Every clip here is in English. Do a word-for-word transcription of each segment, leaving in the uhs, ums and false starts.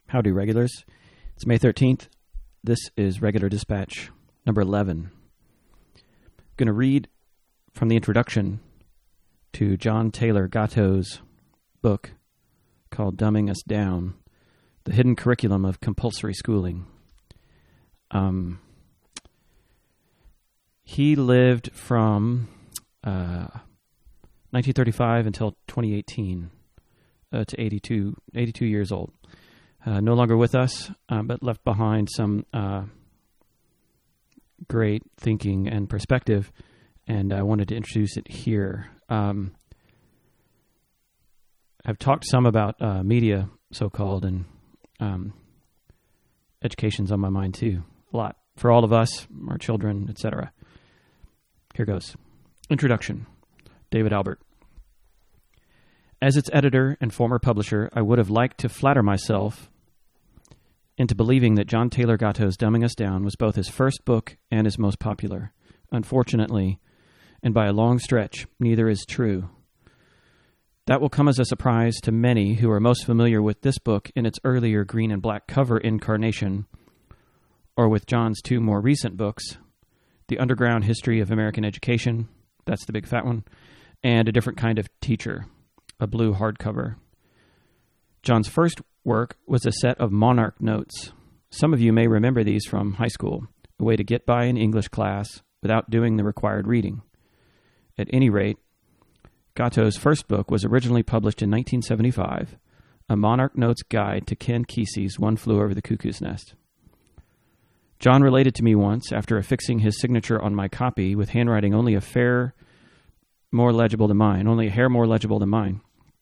Howdy, regulars. It's May thirteenth. This is Regular Dispatch number eleven. I'm going to read from the introduction to John Taylor Gatto's book called Dumbing Us Down, The Hidden Curriculum of Compulsory Schooling. Um, he lived from uh, nineteen thirty-five until twenty eighteen uh, to eighty-two, eighty-two years old. Uh, no longer with us, uh, but left behind some uh, great thinking and perspective, and I wanted to introduce it here. Um, I've talked some about uh, media, so-called, and um, education's on my mind too, a lot, for all of us, our children, et cetera. Here goes. Introduction. David Albert. As its editor and former publisher, I would have liked to flatter myself into believing that John Taylor Gatto's Dumbing Us Down was both his first book and his most popular. Unfortunately, and by a long stretch, neither is true. That will come as a surprise to many who are most familiar with this book in its earlier green and black cover incarnation, or with John's two more recent books, The Underground History of American Education, that's the big fat one, and A Different Kind of Teacher, a blue hardcover. John's first work was a set of Monarch notes. Some of you may remember these from high school, a way to get by an English class without doing the required reading. At any rate, Gatto's first book was originally published in nineteen seventy-five, a Monarch Notes Guide to Ken Kesey's One Flew Over the Cuckoo's Nest. John related to me once, after affixing his signature on my copy with handwriting only a fair more legible than mine, only a hair more legible than mine,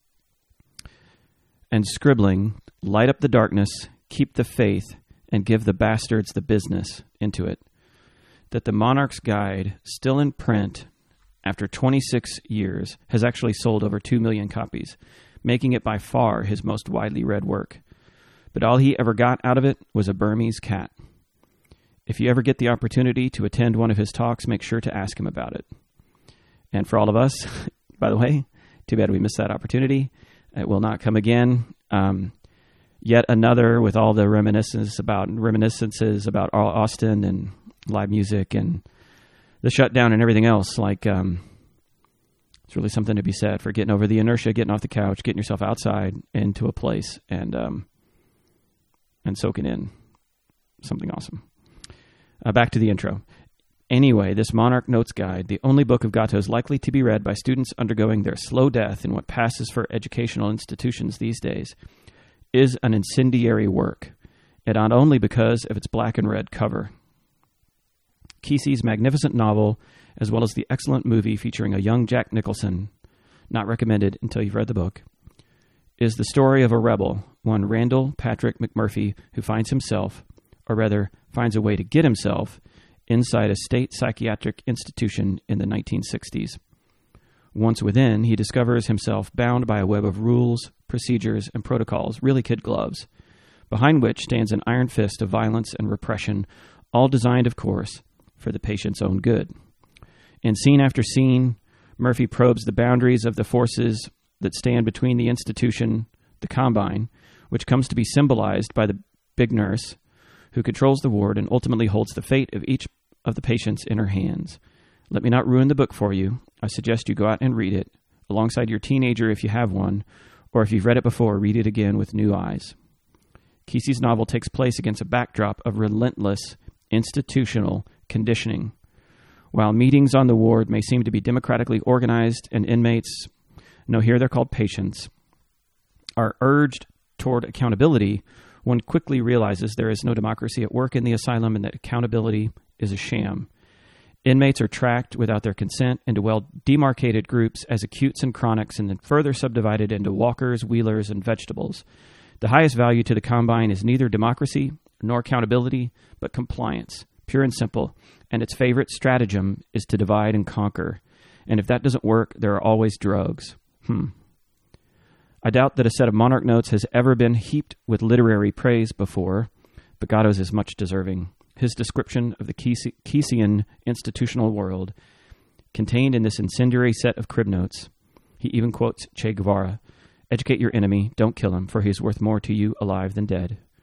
and scribbling, light up the darkness, keep the faith, and give the bastards the business into it, that the Monarch's Guide, still in print after twenty-six years, has actually sold over two million copies, making it by far his most widely read work. But all he ever got out of it was a Burmese cat. If you ever get the opportunity to attend one of his talks, make sure to ask him about it. And for all of us, by the way, too bad we missed that opportunity. It will not come again. Um, yet another with all the reminiscences about reminiscences about Austin and live music and the shutdown and everything else. Like, um, it's really something to be said for getting over the inertia, getting off the couch, getting yourself outside into a place, and um, and soaking in something awesome. Uh, back to the intro. Anyway, this Monarch Notes Guide, the only book of Gatto's likely to be read by students undergoing their slow death in what passes for educational institutions these days, is an incendiary work, and not only because of its black and red cover. Kesey's magnificent novel, as well as the excellent movie featuring a young Jack Nicholson, not recommended until you've read the book, is the story of a rebel, one Randall Patrick McMurphy, who finds himself, or rather finds a way to get himself, inside a state psychiatric institution in the nineteen sixties. Once within, he discovers himself bound by a web of rules, procedures, and protocols, really kid gloves, behind which stands an iron fist of violence and repression, all designed, of course, for the patient's own good. In scene after scene, Murphy probes the boundaries of the forces that stand between the institution, the Combine, which comes to be symbolized by the big nurse, who controls the ward and ultimately holds the fate of each of the patients in her hands. Let me not ruin the book for you. I suggest you go out and read it, alongside your teenager if you have one, or if you've read it before, read it again with new eyes. Kesey's novel takes place against a backdrop of relentless institutional conditioning. While meetings on the ward may seem to be democratically organized and inmates, no, here they're called patients, are urged toward accountability, one quickly realizes there is no democracy at work in the asylum and that accountability is a sham. Inmates are tracked without their consent into well-demarcated groups as acutes and chronics, and then further subdivided into walkers, wheelers, and vegetables. The highest value to the Combine is neither democracy nor accountability, but compliance, pure and simple, and its favorite stratagem is to divide and conquer. And if that doesn't work, there are always drugs. Hmm. I doubt that a set of Monarch Notes has ever been heaped with literary praise before, but Gatto's is much deserving. His description of the Kesey- Keseyan institutional world, contained in this incendiary set of crib notes, he even quotes Che Guevara, "Educate your enemy, don't kill him, for he is worth more to you alive than dead."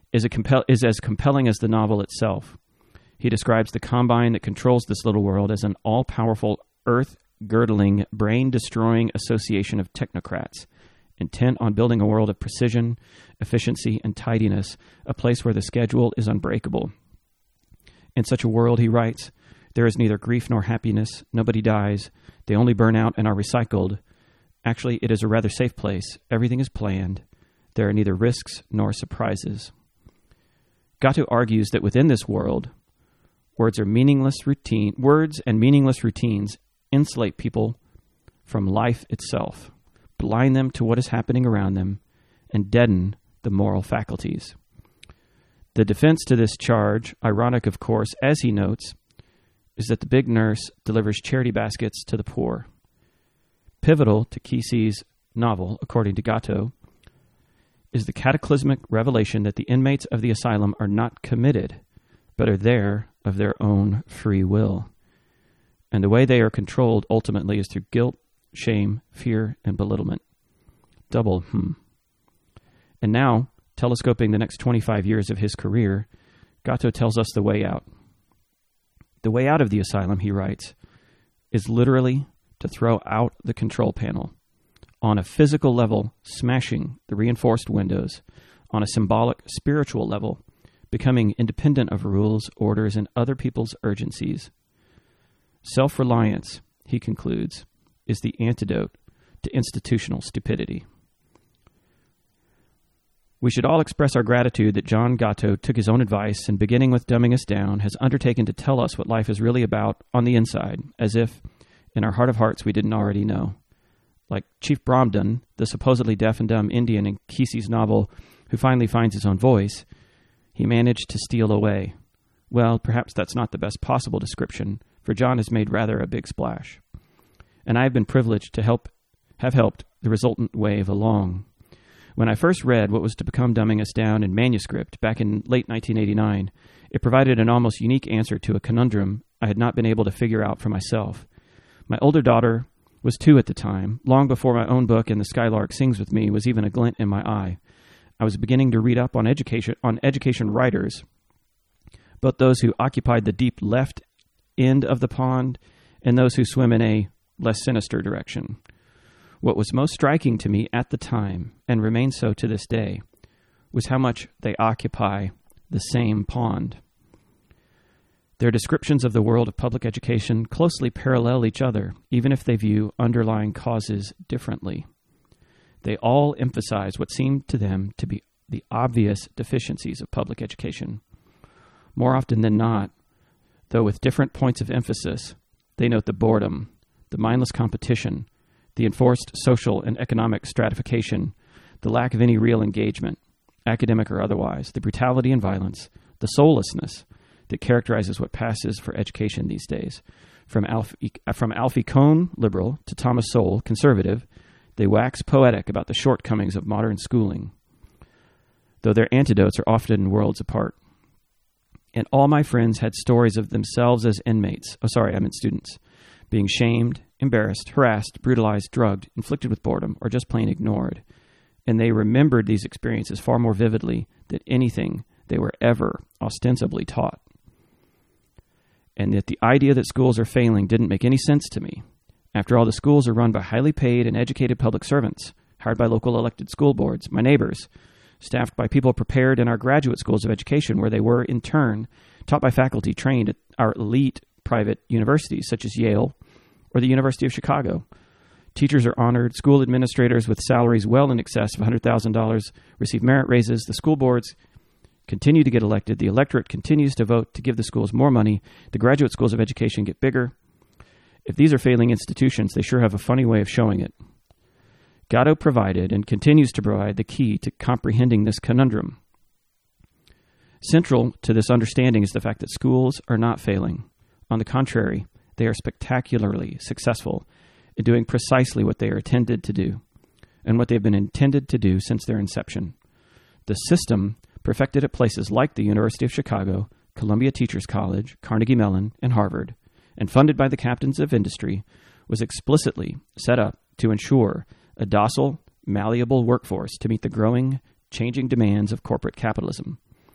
is, a compel- is as compelling as the novel itself. He describes the combine that controls this little world as an all-powerful, earth-girdling, brain-destroying association of technocrats, intent on building a world of precision, efficiency, and tidiness, a place where the schedule is unbreakable. In such a world, he writes, there is neither grief nor happiness, nobody dies, they only burn out and are recycled. Actually, it is a rather safe place, everything is planned, there are neither risks nor surprises. Gatto argues that within this world, words are meaningless routine. Words and meaningless routines insulate people from life itself, blind them to what is happening around them, and deaden the moral faculties. The defense to this charge, ironic of course, as he notes, is that the big nurse delivers charity baskets to the poor. Pivotal to Kesey's novel, according to Gatto, is the cataclysmic revelation that the inmates of the asylum are not committed, but are there of their own free will. And the way they are controlled ultimately is through guilt, shame, fear, and belittlement. Double hmm. And now, telescoping the next twenty-five years of his career, Gatto tells us the way out. The way out of the asylum, he writes, is literally to throw out the control panel, on a physical level, smashing the reinforced windows, on a symbolic, spiritual level, becoming independent of rules, orders, and other people's urgencies. Self-reliance, he concludes, is the antidote to institutional stupidity. We should all express our gratitude that John Gatto took his own advice and, beginning with Dumbing Us Down, has undertaken to tell us what life is really about on the inside, as if, in our heart of hearts, we didn't already know. Like Chief Bromden, the supposedly deaf and dumb Indian in Kesey's novel, who finally finds his own voice, he managed to steal away. Well, perhaps that's not the best possible description, for John has made rather a big splash. And I have been privileged to help, have helped the resultant wave along. When I first read what was to become Dumbing Us Down in manuscript back in late nineteen eighty-nine, it provided an almost unique answer to a conundrum I had not been able to figure out for myself. My older daughter was two at the time, long before my own book And the Skylark Sings With Me was even a glint in my eye. I was beginning to read up on education on education writers, both those who occupied the deep left end of the pond and those who swim in a less sinister direction. What was most striking to me at the time, and remains so to this day, was how much they occupy the same pond. Their descriptions of the world of public education closely parallel each other, even if they view underlying causes differently. They all emphasize what seemed to them to be the obvious deficiencies of public education. More often than not, though with different points of emphasis, they note the boredom, the mindless competition, the enforced social and economic stratification, the lack of any real engagement, academic or otherwise, the brutality and violence, the soullessness that characterizes what passes for education these days. From Alfie, from Alfie Kohn, liberal, to Thomas Sowell, conservative, they wax poetic about the shortcomings of modern schooling, though their antidotes are often worlds apart. And all my friends had stories of themselves as inmates, oh sorry, I meant students, being shamed, embarrassed, harassed, brutalized, drugged, inflicted with boredom, or just plain ignored. And they remembered these experiences far more vividly than anything they were ever ostensibly taught. And yet the idea that schools are failing didn't make any sense to me. After all, the schools are run by highly paid and educated public servants, hired by local elected school boards, my neighbors, staffed by people prepared in our graduate schools of education, where they were, in turn, taught by faculty trained at our elite private universities, such as Yale or the University of Chicago. Teachers are honored. School administrators with salaries well in excess of one hundred thousand dollars receive merit raises. The school boards continue to get elected. The electorate continues to vote to give the schools more money. The graduate schools of education get bigger. If these are failing institutions, they sure have a funny way of showing it. Gatto provided and continues to provide the key to comprehending this conundrum. Central to this understanding is the fact that schools are not failing. On the contrary, they are spectacularly successful in doing precisely what they are intended to do, and what they've been intended to do since their inception. The system, perfected at places like the University of Chicago, Columbia Teachers College, Carnegie Mellon, and Harvard, and funded by the captains of industry, was explicitly set up to ensure a docile, malleable workforce to meet the growing, changing demands of corporate capitalism.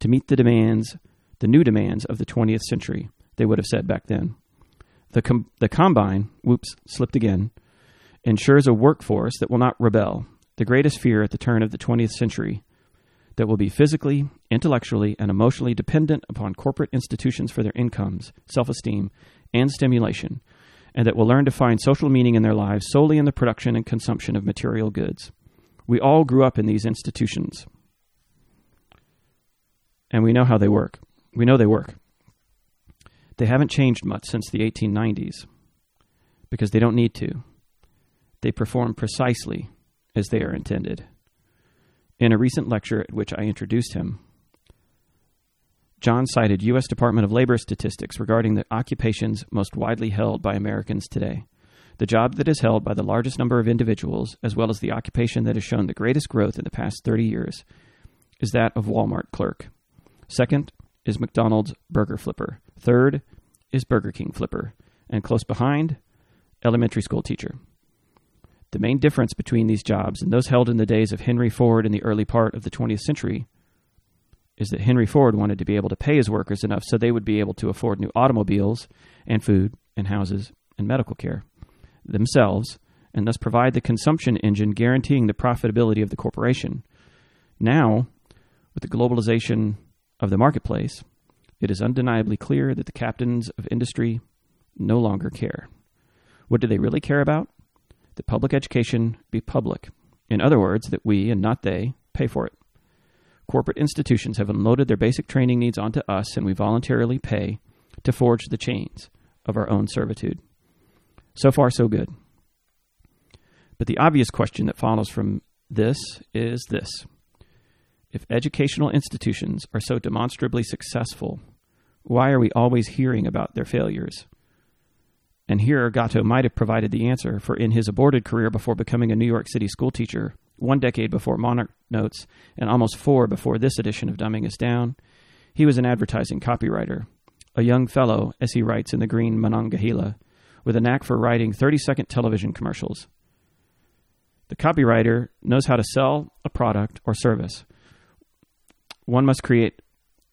to meet the demands, the new demands of the twentieth century, they would have said back then. The, com- the Combine, whoops, slipped again, ensures a workforce that will not rebel, the greatest fear at the turn of the twentieth century, that will be physically, intellectually, and emotionally dependent upon corporate institutions for their incomes, self-esteem, and stimulation, and that will learn to find social meaning in their lives solely in the production and consumption of material goods. We all grew up in these institutions, and we know how they work. We know they work. They haven't changed much since the eighteen nineties, because they don't need to. They perform precisely as they are intended. In a recent lecture at which I introduced him, John cited U S Department of Labor statistics regarding the occupations most widely held by Americans today. The job that is held by the largest number of individuals, as well as the occupation that has shown the greatest growth in the past thirty years, is that of Walmart clerk. Second is McDonald's burger flipper. Third is Burger King flipper. And close behind, elementary school teacher. The main difference between these jobs and those held in the days of Henry Ford in the early part of the twentieth century is that Henry Ford wanted to be able to pay his workers enough so they would be able to afford new automobiles and food and houses and medical care themselves, and thus provide the consumption engine guaranteeing the profitability of the corporation. Now, with the globalization of the marketplace, it is undeniably clear that the captains of industry no longer care. What do they really care about? That public education be public. In other words, that we, and not they, pay for it. Corporate institutions have unloaded their basic training needs onto us, and we voluntarily pay to forge the chains of our own servitude. So far, so good. But the obvious question that follows from this is this. If educational institutions are so demonstrably successful, why are we always hearing about their failures? And here Gatto might have provided the answer, for in his aborted career before becoming a New York City schoolteacher, one decade before Monarch Notes, and almost four before this edition of Dumbing Us Down, he was an advertising copywriter, a young fellow, as he writes in the Green Monongahela, with a knack for writing thirty-second television commercials. The copywriter knows how to sell a product or service. One must create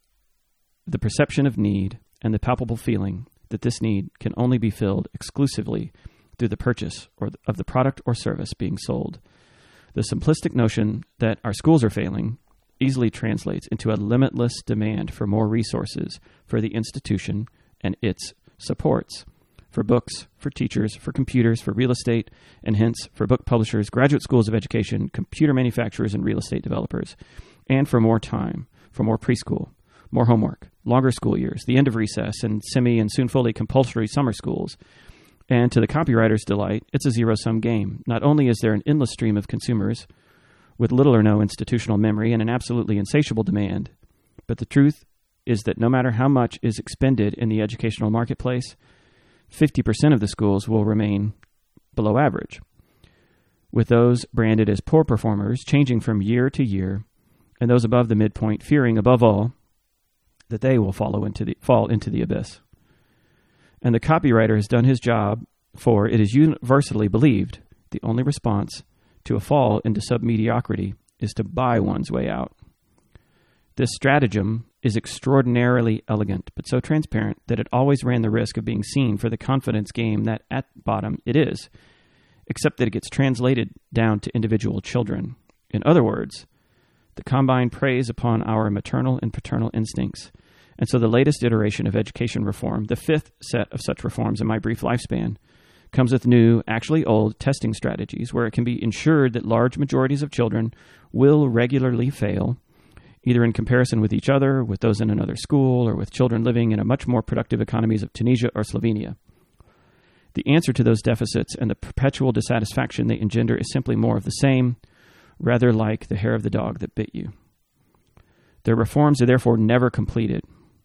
the perception of need and the palpable feeling that this need can only be filled exclusively through the purchase or of the product or service being sold. The simplistic notion that our schools are failing easily translates into a limitless demand for more resources for the institution and its supports, for books, for teachers, for computers, for real estate, and hence for book publishers, graduate schools of education, computer manufacturers, and real estate developers, and for more time, for more preschool, more homework, longer school years, the end of recess, and semi and soon fully compulsory summer schools. And to the copywriter's delight, it's a zero-sum game. Not only is there an endless stream of consumers with little or no institutional memory and an absolutely insatiable demand, but the truth is that no matter how much is expended in the educational marketplace, fifty percent of the schools will remain below average, with those branded as poor performers changing from year to year, and those above the midpoint fearing, above all, that they will follow into the, fall into the abyss. And the copywriter has done his job, for it is universally believed the only response to a fall into submediocrity is to buy one's way out. This stratagem is extraordinarily elegant, but so transparent that it always ran the risk of being seen for the confidence game that at bottom it is, except that it gets translated down to individual children. In other words, the Combine preys upon our maternal and paternal instincts. And so the latest iteration of education reform, the fifth set of such reforms in my brief lifespan, comes with new, actually old, testing strategies where it can be ensured that large majorities of children will regularly fail, either in comparison with each other, with those in another school, or with children living in a much more productive economies of Tunisia or Slovenia. The answer to those deficits and the perpetual dissatisfaction they engender is simply more of the same, rather like the hair of the dog that bit you. Their reforms are therefore never completed.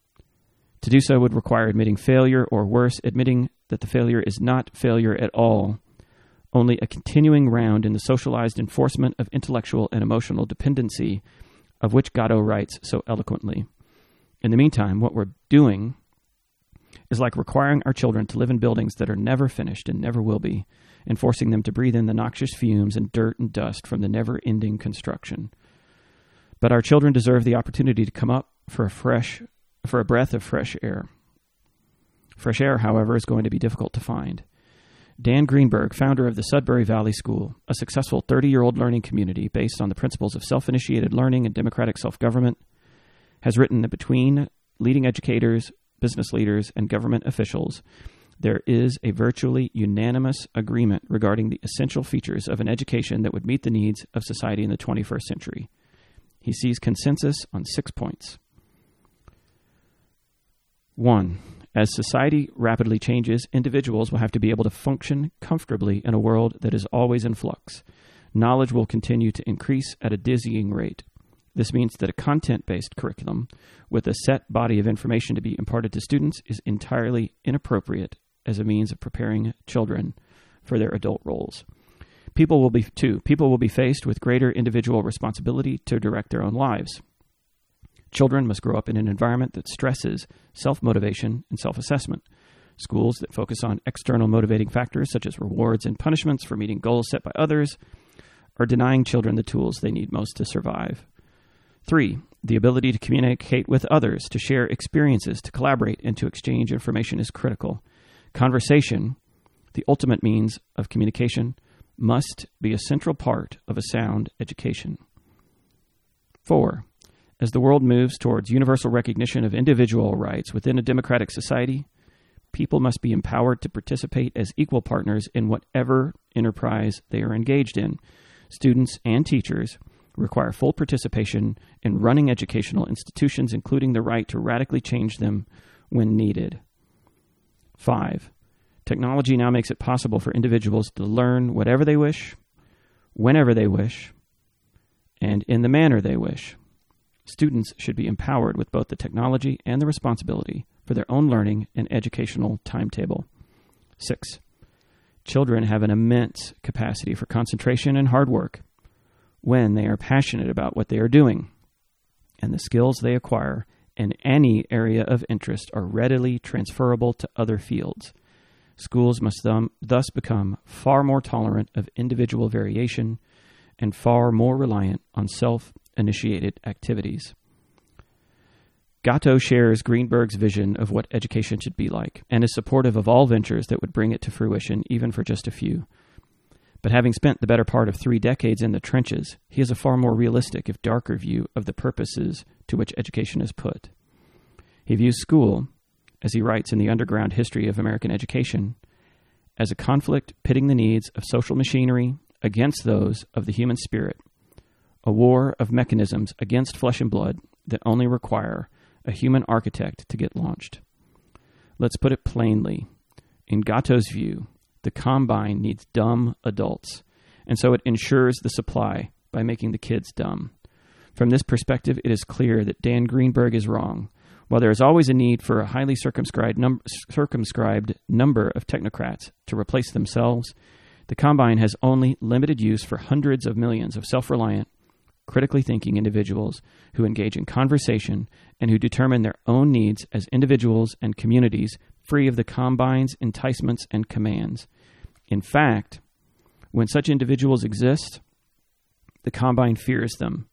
To do so would require admitting failure, or worse, admitting that the failure is not failure at all, only a continuing round in the socialized enforcement of intellectual and emotional dependency, of which Gatto writes so eloquently. In the meantime, what we're doing is like requiring our children to live in buildings that are never finished and never will be, and forcing them to breathe in the noxious fumes and dirt and dust from the never-ending construction. But our children deserve the opportunity to come up for a fresh, for a breath of fresh air. Fresh air, however, is going to be difficult to find. Dan Greenberg, founder of the Sudbury Valley School, a successful thirty-year-old learning community based on the principles of self-initiated learning and democratic self-government, has written that between leading educators, business leaders, and government officials, there is a virtually unanimous agreement regarding the essential features of an education that would meet the needs of society in the twenty-first century. He sees consensus on six points. One, as society rapidly changes, individuals will have to be able to function comfortably in a world that is always in flux. Knowledge will continue to increase at a dizzying rate. This means that a content-based curriculum with a set body of information to be imparted to students is entirely inappropriate as a means of preparing children for their adult roles. People will be, too, people will be faced with greater individual responsibility to direct their own lives. Children must grow up in an environment that stresses self-motivation and self-assessment. Schools that focus on external motivating factors such as rewards and punishments for meeting goals set by others are denying children the tools they need most to survive. Three, the ability to communicate with others, to share experiences, to collaborate, and to exchange information is critical. Conversation, the ultimate means of communication, must be a central part of a sound education. Four, as the world moves towards universal recognition of individual rights within a democratic society, people must be empowered to participate as equal partners in whatever enterprise they are engaged in. Students and teachers require full participation in running educational institutions, including the right to radically change them when needed. Five, technology now makes it possible for individuals to learn whatever they wish, whenever they wish, and in the manner they wish. Students should be empowered with both the technology and the responsibility for their own learning and educational timetable. Six, children have an immense capacity for concentration and hard work when they are passionate about what they are doing, and the skills they acquire in any area of interest are readily transferable to other fields. Schools must thum- thus become far more tolerant of individual variation and far more reliant on self-initiated activities. Gatto shares Greenberg's vision of what education should be like and is supportive of all ventures that would bring it to fruition, even for just a few. But having spent the better part of three decades in the trenches, he has a far more realistic, if darker, view of the purposes to which education is put. He views school, as he writes in the Underground History of American Education, as a conflict pitting the needs of social machinery against those of the human spirit, a war of mechanisms against flesh and blood that only require a human architect to get launched. Let's put it plainly. In Gatto's view, the combine needs dumb adults, and so it ensures the supply by making the kids dumb. From this perspective, it is clear that Dan Greenberg is wrong. While there is always a need for a highly circumscribed, num- circumscribed number of technocrats to replace themselves, the combine has only limited use for hundreds of millions of self-reliant, critically thinking individuals who engage in conversation and who determine their own needs as individuals and communities free of the combine's enticements and commands. In fact, when such individuals exist, the combine fears them.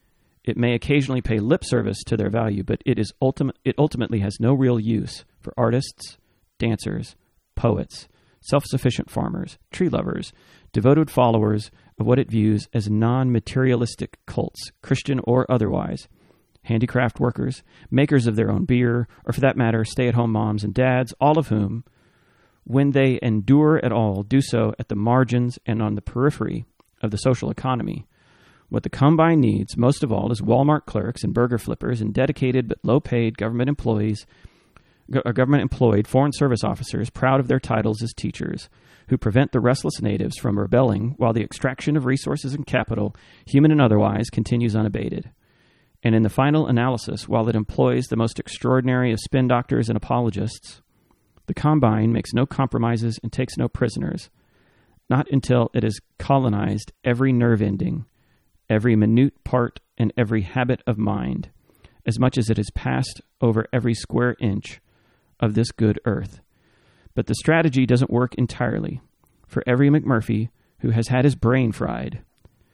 It may occasionally pay lip service to their value, but it is ultimate, it ultimately has no real use for artists, dancers, poets, self-sufficient farmers, tree lovers, devoted followers of what it views as non-materialistic cults, Christian or otherwise, handicraft workers, makers of their own beer, or for that matter, stay-at-home moms and dads, all of whom, when they endure at all, do so at the margins and on the periphery of the social economy. What the combine needs most of all is Walmart clerks and burger flippers and dedicated but low-paid government employees, government-employed foreign service officers proud of their titles as teachers, who prevent the restless natives from rebelling while the extraction of resources and capital, human and otherwise, continues unabated. And in the final analysis, while it employs the most extraordinary of spin doctors and apologists, the combine makes no compromises and takes no prisoners, not until it has colonized every nerve ending, every minute part, and every habit of mind, as much as it has passed over every square inch of this good earth. But the strategy doesn't work entirely. For every McMurphy who has had his brain fried,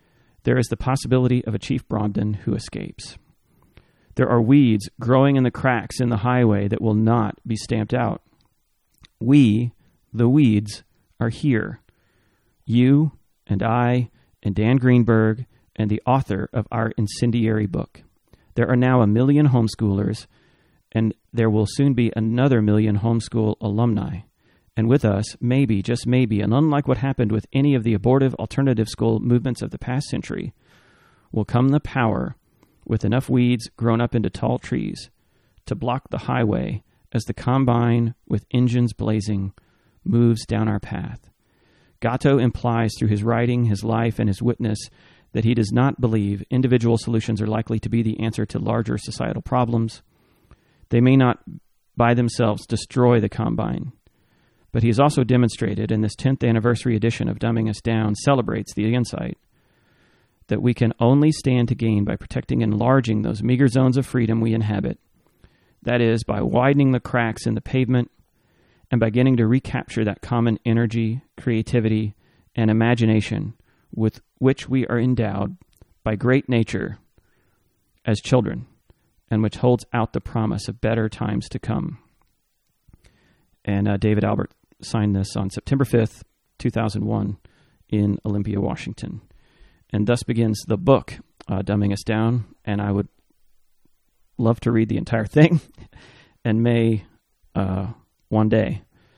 there is the possibility of a Chief Bromden who escapes. There are weeds growing in the cracks in the highway that will not be stamped out. We, the weeds, are here. You and I and Dan Greenberg and the author of our incendiary book. There are now a million homeschoolers, and there will soon be another million homeschool alumni. And with us, maybe, just maybe, and unlike what happened with any of the abortive alternative school movements of the past century, will come the power with enough weeds grown up into tall trees to block the highway as the combine with engines blazing moves down our path. Gatto implies through his writing, his life, and his witness that he does not believe individual solutions are likely to be the answer to larger societal problems. They may not by themselves destroy the combine, but he has also demonstrated, and this tenth anniversary edition of Dumbing Us Down celebrates the insight, that we can only stand to gain by protecting and enlarging those meager zones of freedom we inhabit. That is, by widening the cracks in the pavement and by getting to recapture that common energy, creativity, and imagination with which we are endowed by great nature as children, and which holds out the promise of better times to come. And uh, David Albert signed this on September fifth, two thousand one in Olympia, Washington. And thus begins the book, uh, Dumbing Us Down, and I would love to read the entire thing, and may uh, one day.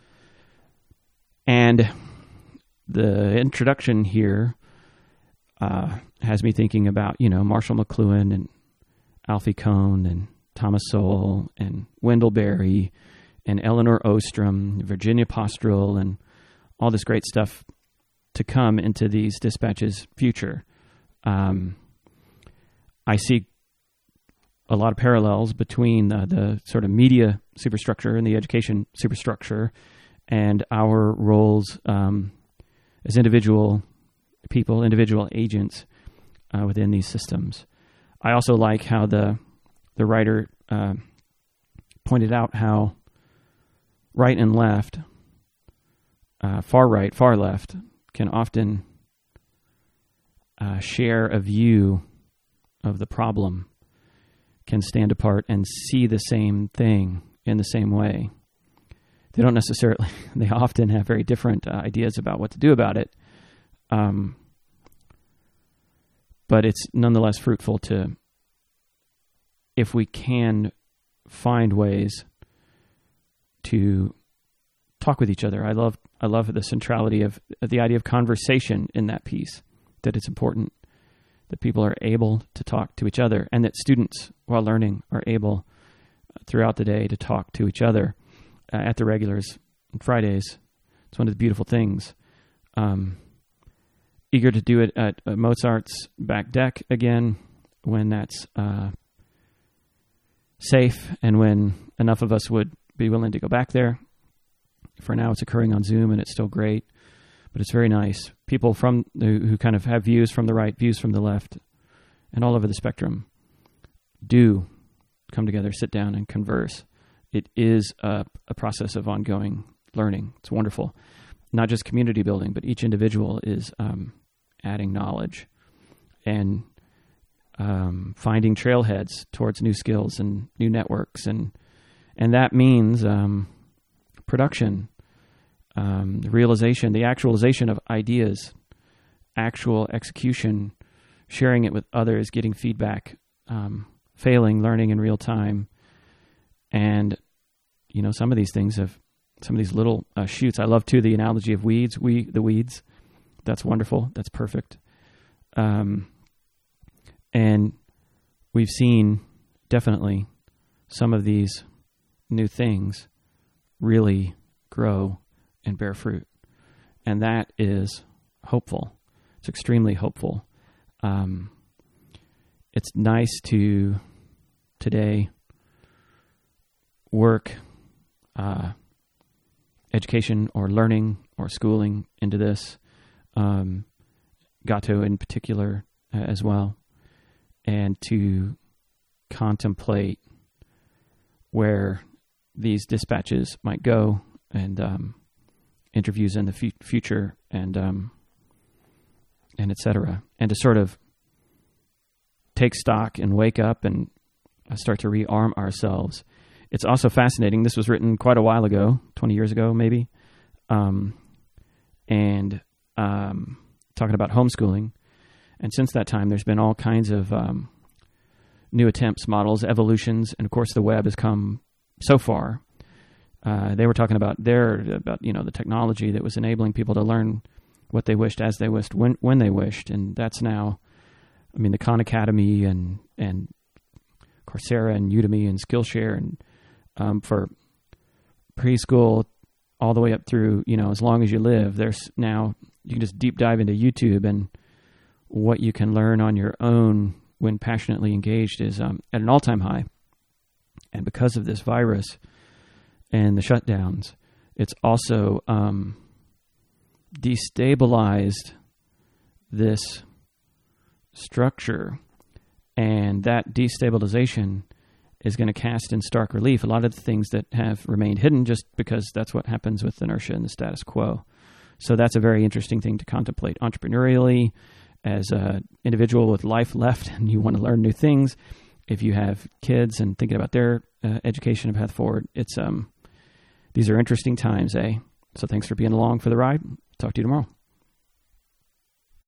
And the introduction here uh, has me thinking about, you know, Marshall McLuhan and Alfie Kohn and Thomas Sowell and Wendell Berry and Eleanor Ostrom, Virginia Postrel, and all this great stuff to come into these dispatches' future. Um, I see a lot of parallels between the, the sort of media superstructure and the education superstructure and our roles um, as individual people, individual agents uh, within these systems. I also like how the the writer uh, pointed out how right and left, uh, far right, far left, can often uh, share a view of the problem, can stand apart and see the same thing in the same way. They don't necessarily, they often have very different uh, ideas about what to do about it. Um, but it's nonetheless fruitful to, if we can find ways to talk with each other. I love I love the centrality of, of the idea of conversation in that piece, that it's important that people are able to talk to each other, and that students, while learning, are able uh, throughout the day to talk to each other uh, at the regulars on Fridays. It's one of the beautiful things. Um, eager to do it at uh, Mozart's back deck again when that's uh, safe and when enough of us would be willing to go back there. For now, it's occurring on Zoom, and it's still great, but it's very nice. People from the, who kind of have views from the right, views from the left, and all over the spectrum do come together, sit down, and converse. It is a, a process of ongoing learning. It's wonderful. Not just community building, but each individual is um, adding knowledge and um, finding trailheads towards new skills and new networks, and and that means um, production, um, the realization, the actualization of ideas, actual execution, sharing it with others, getting feedback, um, failing, learning in real time. And, you know, some of these things have, some of these little uh, shoots. I love, too, the analogy of weeds, we, the weeds. That's wonderful. That's perfect. Um, and we've seen definitely some of these new things really grow and bear fruit. And that is hopeful. It's extremely hopeful. Um, it's nice to today work uh, education or learning or schooling into this, um, Gatto in particular uh, as well, and to contemplate where these dispatches might go, and um, interviews in the f- future, and um, and et cetera, and to sort of take stock and wake up and start to rearm ourselves. It's also fascinating. This was written quite a while ago, twenty years ago, maybe. Um, and um, talking about homeschooling. And since that time, there's been all kinds of um, new attempts, models, evolutions. And of course, the web has come so far. Uh, they were talking about their, about, you know, the technology that was enabling people to learn what they wished, as they wished, when, when they wished. And that's now, I mean, the Khan Academy and, and Coursera and Udemy and Skillshare, and um, for preschool all the way up through, you know, as long as you live, there's now, you can just deep dive into YouTube, and what you can learn on your own when passionately engaged is um, at an all-time high. And because of this virus and the shutdowns, it's also um, destabilized this structure, and that destabilization is going to cast in stark relief a lot of the things that have remained hidden, just because that's what happens with inertia and the status quo. So that's a very interesting thing to contemplate entrepreneurially, as an individual with life left and you want to learn new things. If you have kids and thinking about their uh, education and path forward, it's um, these are interesting times, eh? So thanks for being along for the ride. Talk to you tomorrow.